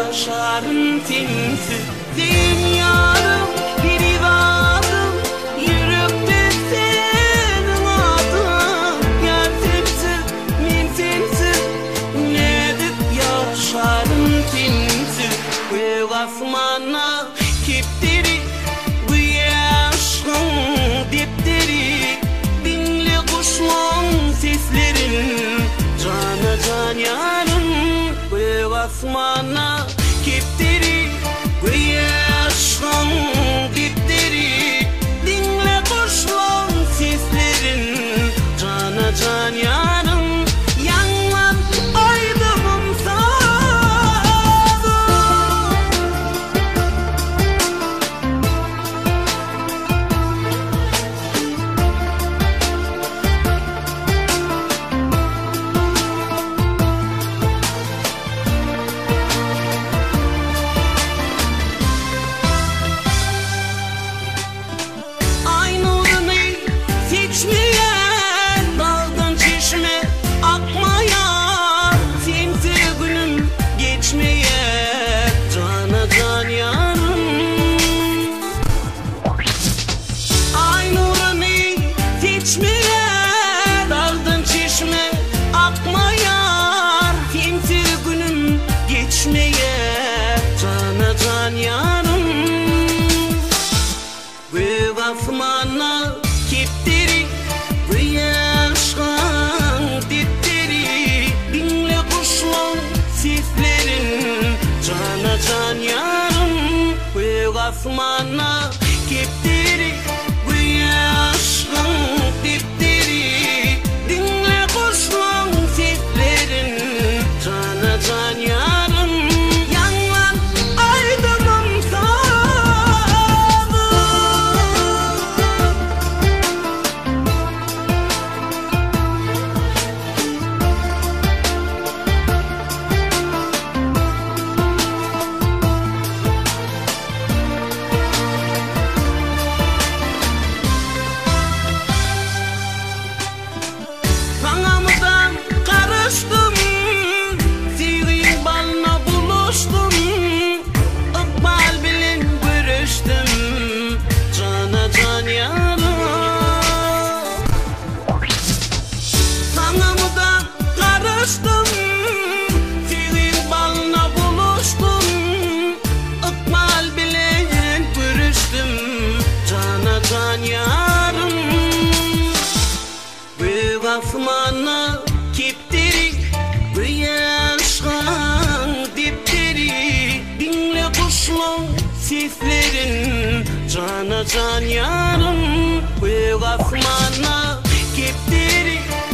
yaşarım sensiz. Dünyarım bir ivadım, yürüp senin adın. Yar sensiz, men sensiz, nedip yaşarım sensiz. Göğ asmana kepteri, bu yaşın depteri. Dinle kuşların seslerin, cana can yarım. Göğ asmana kepteri, bu yaşın depteri. Dinle kuşların seslerin, cana can yarım. Yanlan aydınım sana. Ay nurunu seçmeyen, dağdan çeşme akmayan, sensiz günüm geçmeyen, cana can yarım. Ay nurunu seçmeyen, dağdan çeşme akmayan, sensiz günüm geçmeyen, cana can yarım. Göğ asmana kepteri, bu yaşın depteri. Dinle kuşların seslerin, cana can yarım. Göğ asmana kepteri, bu yaşın depteri. Dinle kuşların seslerin, cana can yarım. Yanlan aydınım sana. Kanamıdan karıştım, sevdiğin balına buluştum. Ikbal bilen görüştüm, cana can yarım. Kanamıdan karıştım, sevdiğin balına buluştum. Ikbal bilen görüştüm, cana can yarım. Göğ asmana kepteri, bu yaşın depteri. Dinle kuşların seslerin, cana can yarım. Göğ asmana kepteri,